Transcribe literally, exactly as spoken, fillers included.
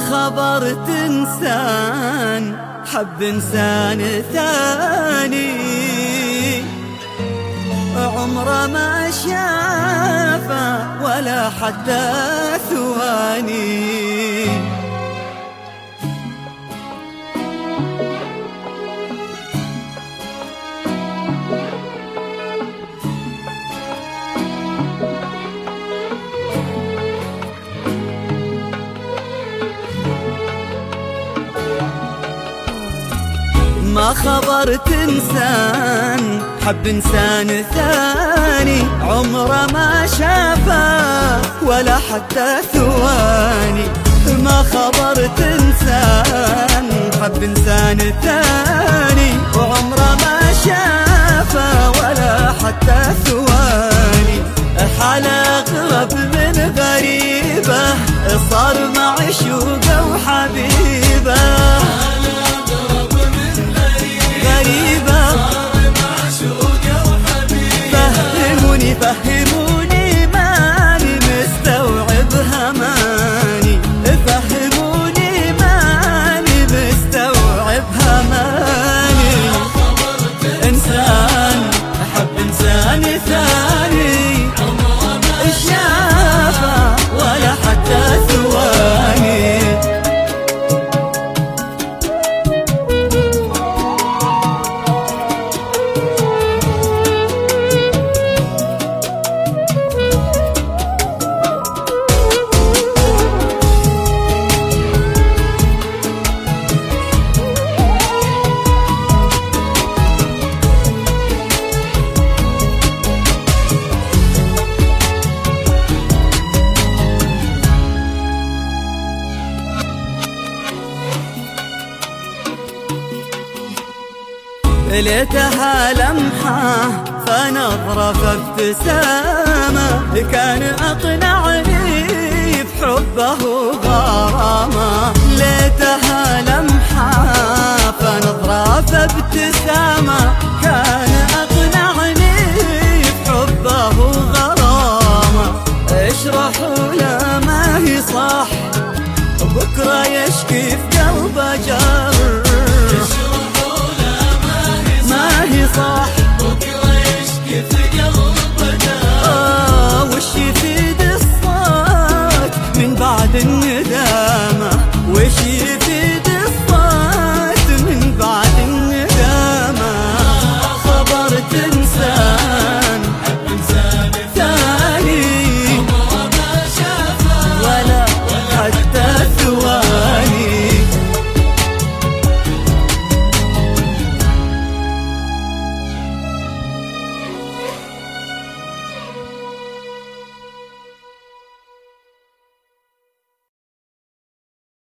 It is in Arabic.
خبرت إنسان حب إنسان ثاني عمره ما شافه ولا حتى ثواني. ما خبرت إنسان حب إنسان ثاني عمره ما شافه ولا حتى ثواني. ما خبرت إنسان حب إنسان ثاني وعمره ما شافه ولا حتى ثواني. حالة أغرب من غريبة صار معشوقه وحبيبه. فهموني فهموني ماني مستوعبها ماني. فهموني ماني مستوعبها ماني. إنسان أحب إنسان ثاني شافه ولا حتى ثواني. ليتها لمحة فنظرة فابتسامة كان أقنعني بحبه غرامة. ليتها